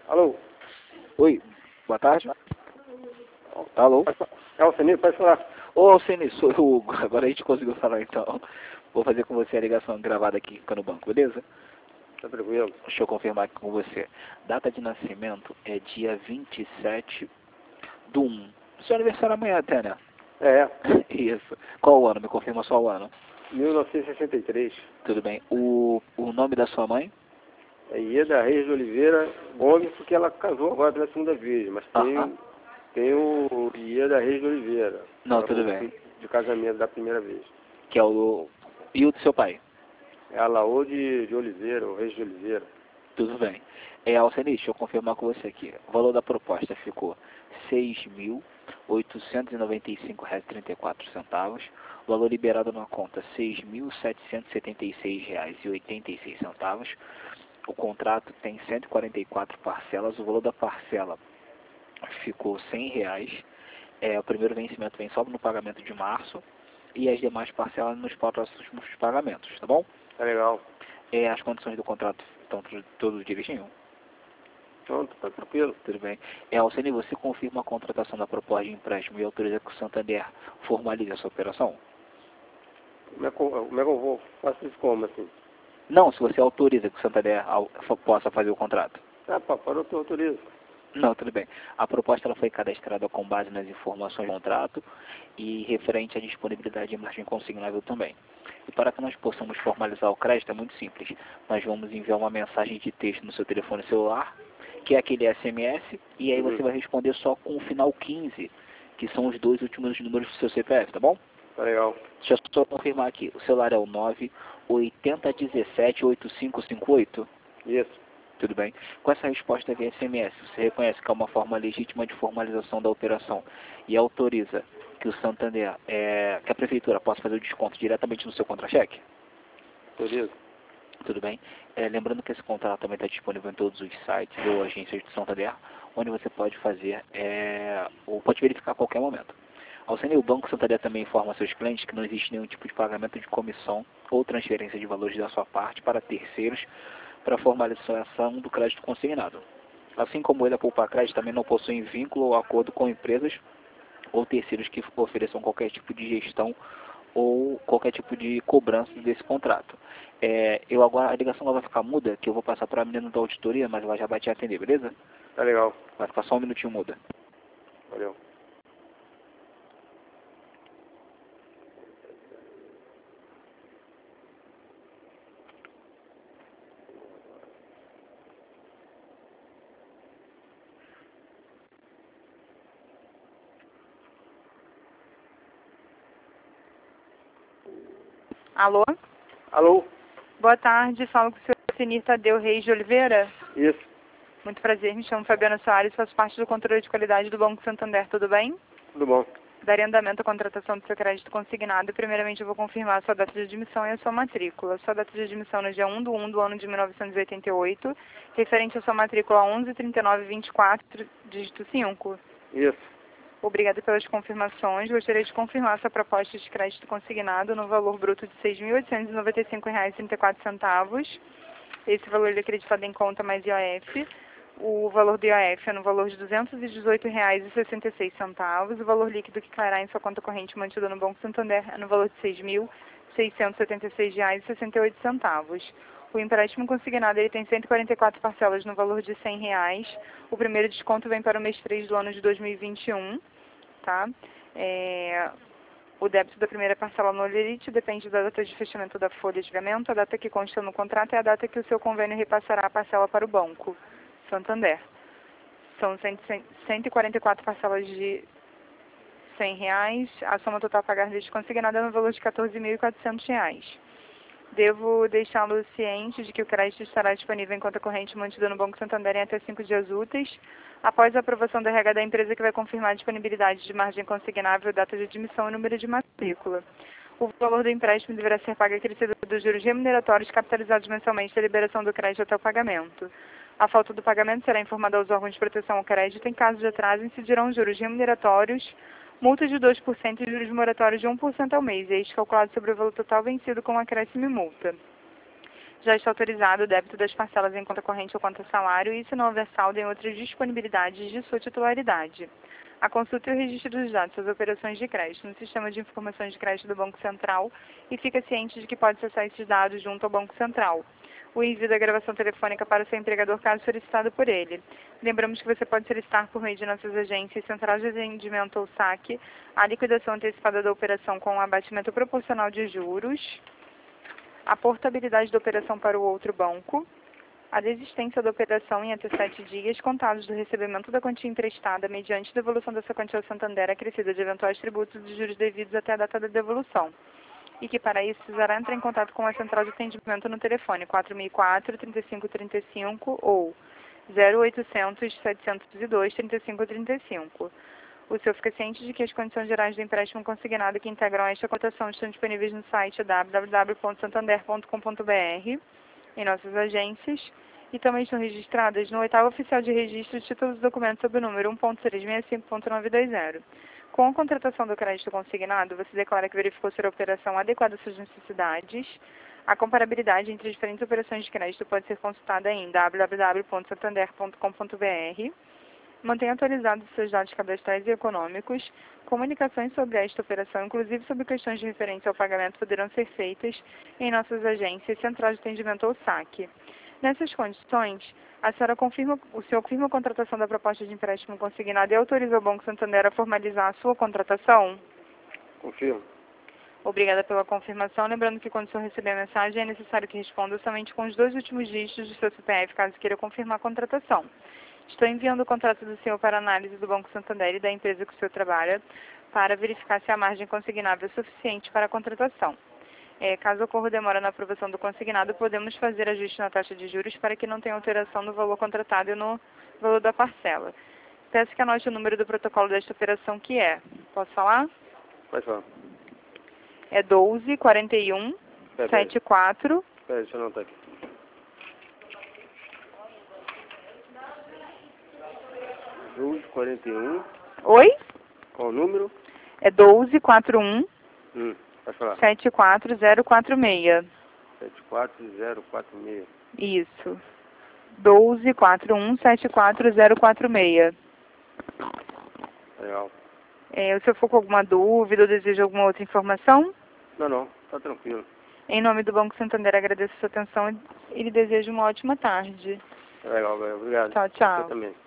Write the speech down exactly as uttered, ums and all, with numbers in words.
Alô? Oi, boa tarde. Alô? É o Alceni, pode falar. Ô, Alceni, sou eu, Hugo. Agora a gente conseguiu falar então. Vou fazer com você a ligação gravada aqui, fica no banco, beleza? Tá tranquilo. Deixa eu confirmar aqui com você. Data de nascimento é dia vinte e sete do um. Seu aniversário amanhã até, né? É, Isso. Qual o ano? Me confirma só o ano. mil novecentos e sessenta e três. Tudo bem. O, o nome da sua mãe? É Ieda Reis de Oliveira Gomes, porque ela casou agora pela segunda vez, mas tem, Aham. tem o Ieda Reis de Oliveira. Não, Era tudo o bem. filho de casamento da primeira vez. Que é o... E o do seu pai? É a Laô de, de Oliveira, o Reis de Oliveira. Tudo bem. É, Alceni, deixa eu confirmar com você aqui. O valor da proposta ficou seis mil oitocentos e noventa e cinco reais e trinta e quatro centavos. O valor liberado na conta, seis mil setecentos e setenta e seis reais e oitenta e seis centavos. O contrato tem cento e quarenta e quatro parcelas. O valor da parcela ficou cem reais. É, o primeiro vencimento vem só no pagamento de março e as demais parcelas nos próximos pagamentos, tá bom? Tá legal. É, as condições do contrato estão tudo, tudo direitinho? Pronto, tá tranquilo. Tudo bem. É, Alceni, você confirma a contratação da proposta de empréstimo e autoriza que o Santander formalize essa operação? Como é que eu, como é que eu vou? Faço isso como, assim? Não, se você autoriza que o Santander au- fa- possa fazer o contrato. Ah, papai, eu autorizo. Não, tudo bem. A proposta ela foi cadastrada com base nas informações do contrato e referente à disponibilidade de margem consignável também. E para que nós possamos formalizar o crédito é muito simples. Nós vamos enviar uma mensagem de texto no seu telefone celular, que é aquele S M S, e aí Uhum. você vai responder só com o final quinze, que são os dois últimos números do seu C P F, tá bom? Tá legal. Deixa eu só confirmar aqui. O celular é o nove oito zero um sete oito cinco cinco oito. Isso. Tudo bem. Com essa resposta via S M S, você reconhece que é uma forma legítima de formalização da operação e autoriza que o Santander, é, que a Prefeitura possa fazer o desconto diretamente no seu contra-cheque? Autorizo. Tudo bem. É, lembrando que esse contrato também está disponível em todos os sites ou agências de Santander, onde você pode fazer, é, ou pode verificar a qualquer momento. Alceni, o Banco Santander também informa seus clientes que não existe nenhum tipo de pagamento de comissão ou transferência de valores da sua parte para terceiros para formalização do crédito consignado. Assim como ele, a Poupa Crédito também não possui vínculo ou acordo com empresas ou terceiros que ofereçam qualquer tipo de gestão ou qualquer tipo de cobrança desse contrato. É, eu agora, a ligação ela vai ficar muda, que eu vou passar para a menina da auditoria, mas ela já vai te atender, beleza? Tá legal. Vai ficar só um minutinho muda. Valeu. Alô? Alô? Boa tarde, falo com o senhor Senir Tadeu Reis de Oliveira. Isso. Muito prazer, me chamo Fabiana Soares, faço parte do controle de qualidade do Banco Santander, tudo bem? Tudo bom. Darei andamento à contratação do seu crédito consignado e primeiramente eu vou confirmar a sua data de admissão e a sua matrícula. Sua data de admissão no dia um de um do ano de mil novecentos e oitenta e oito, referente à sua matrícula onze trinta e nove vinte e quatro, dígito cinco. Isso. Obrigada pelas confirmações. Gostaria de confirmar sua proposta de crédito consignado no valor bruto de seis mil oitocentos e noventa e cinco reais e trinta e quatro centavos. Esse valor ele é acreditado em conta mais I O F. O valor do I O F é no valor de duzentos e dezoito reais e sessenta e seis centavos. O valor líquido que cairá em sua conta corrente mantida no Banco Santander é no valor de seis mil seiscentos e setenta e seis reais e sessenta e oito centavos. O empréstimo consignado ele tem cento e quarenta e quatro parcelas no valor de cem reais. O primeiro desconto vem para o mês três do ano de dois mil e vinte e um. Tá? É, o débito da primeira parcela no limite depende da data de fechamento da folha de pagamento. A data que consta no contrato é a data que o seu convênio repassará a parcela para o Banco Santander. São cento e quarenta e quatro parcelas de cem reais. A soma total a pagar desde consignada é no valor de quatorze mil e quatrocentos reais. Devo deixá-lo ciente de que o crédito estará disponível em conta corrente mantida no Banco Santander em até cinco dias úteis, após a aprovação do R H da empresa que vai confirmar a disponibilidade de margem consignável, data de admissão e número de matrícula. O valor do empréstimo deverá ser pago acrescido dos juros remuneratórios capitalizados mensalmente da liberação do crédito até o pagamento. A falta do pagamento será informada aos órgãos de proteção ao crédito. Em caso de atraso, incidirão juros remuneratórios, multa de dois por cento e juros moratórios de um por cento ao mês, este calculado sobre o valor total vencido com acréscimo e multa. Já está autorizado o débito das parcelas em conta corrente ou conta salário e, se não houver saldo, em outras disponibilidades de sua titularidade. A consulta e o registro dos dados das operações de crédito no Sistema de Informações de Crédito do Banco Central e fica ciente de que pode acessar esses dados junto ao Banco Central. O envio da gravação telefônica para o seu empregador caso solicitado por ele. Lembramos que você pode solicitar por meio de nossas agências Central de Atendimento ou saque a liquidação antecipada da operação com um abatimento proporcional de juros, a portabilidade da operação para o outro banco, a desistência da operação em até sete dias contados do recebimento da quantia emprestada mediante devolução dessa quantia ao Santander acrescida de eventuais tributos e juros devidos até a data da devolução. E que para isso precisará entrar em contato com a Central de Atendimento no telefone quatro mil e quatro, trinta e cinco trinta e cinco ou zero oitocentos, setecentos e dois, trinta e cinco trinta e cinco. O senhor fica ciente de que as condições gerais do empréstimo consignado que integram esta cotação estão disponíveis no site w w w ponto santander ponto com ponto b r, em nossas agências, e também estão registradas no oitavo oficial de registro de títulos e documentos sob o número um ponto trezentos e sessenta e cinco ponto novecentos e vinte. Com a contratação do crédito consignado, você declara que verificou ser a operação adequada às suas necessidades. A comparabilidade entre diferentes operações de crédito pode ser consultada em w w w ponto santander ponto com ponto b r. Mantenha atualizados seus dados cadastrais e econômicos. Comunicações sobre esta operação, inclusive sobre questões de referência ao pagamento, poderão ser feitas em nossas agências Central de Atendimento ou saque. Nessas condições, a senhora confirma, o senhor confirma a contratação da proposta de empréstimo consignado e autoriza o Banco Santander a formalizar a sua contratação? Confirmo. Obrigada pela confirmação. Lembrando que quando o senhor receber a mensagem, é necessário que responda somente com os dois últimos dígitos do seu C P F, caso queira confirmar a contratação. Estou enviando o contrato do senhor para análise do Banco Santander e da empresa que o senhor trabalha, para verificar se a margem consignável é suficiente para a contratação. É, caso ocorra demora na aprovação do consignado, podemos fazer ajuste na taxa de juros para que não tenha alteração no valor contratado e no valor da parcela. Peço que anote o número do protocolo desta operação, que é... Posso falar? Pode falar. É doze, quarenta e um, setenta e quatro... Espera, deixa eu anotar aqui. doze, quarenta e um... Oi? Qual o número? É doze, quarenta e um... Hum, pode falar. sete quatro zero quatro seis. sete quatro zero quatro seis. Isso. doze, quarenta e um, sete quatro zero quatro seis. Legal. É, o senhor ficou com alguma dúvida ou deseja alguma outra informação? Não, não. Tá tranquilo. Em nome do Banco Santander, agradeço a sua atenção e lhe desejo uma ótima tarde. Legal, velho. Obrigado. Tchau, tchau. Você também.